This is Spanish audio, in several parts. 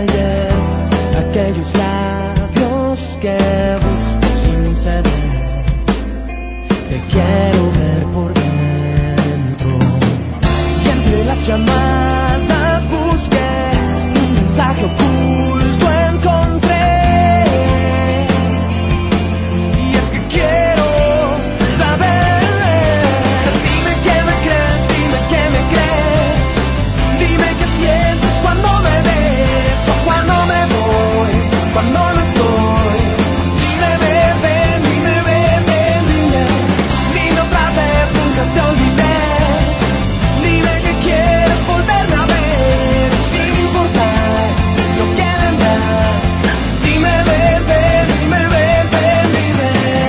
ayer, aquellos labios que busco sin ceder. Te quiero ver por dentro, y entre las llamadas busqué un mensaje oculto, encontré. Y es que quiero saber. Dime que me crees, dime que me crees. Dime qué sientes cuando me ves o cuando me voy, cuando no estoy. Dime, ven, dime, ven, dime. Dime otra vez, nunca te olvidé. Dime que quieres volverme a ver, sin importar lo que vendrá. Dime, ven, dime, ven, dime.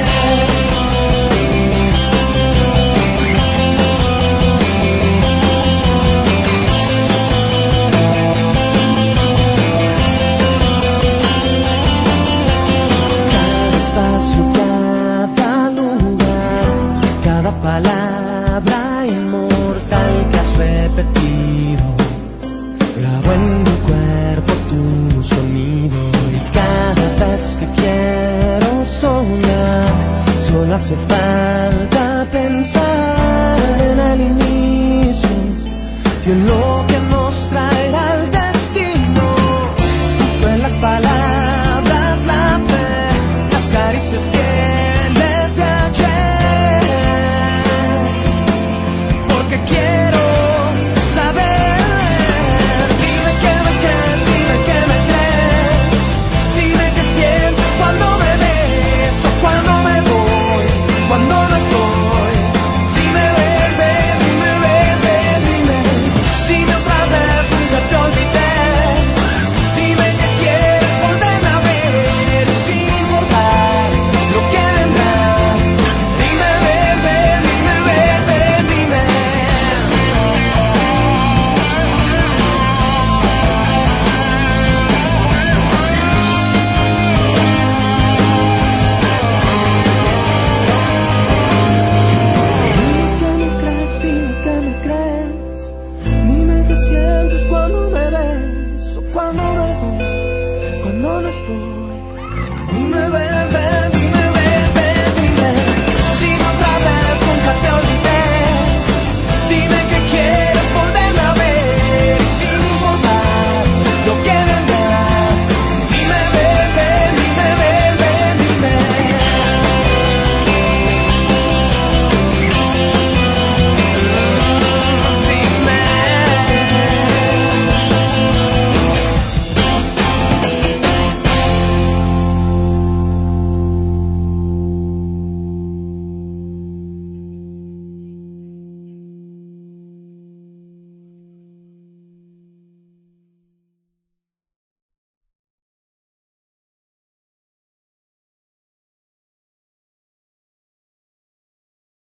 Cada espacio, cada lugar, cada palabra inmortal que has repetido, grabo en mi cuerpo tu sonido. Y cada vez que quiero soñar, solo hace falta pensar en el inicio y en lo que nos traerá el destino. Busco en las palabras la fe, las caricias fieles de ayer, porque quiero saber. Dime que me crees, dime que me crees. Dime qué sientes cuando me ves o cuando me voy, cuando no estoy. Dime, ven, dime, ven, dime. Dime otra vez, nunca te olvidé. Dime que quieres volverme a ver, sin importar lo que vendrá. Dime, ven, dime, dime. Dime que me crees, dime que me crees. Dime qué sientes cuando me ves o cuando me voy, cuando no estoy.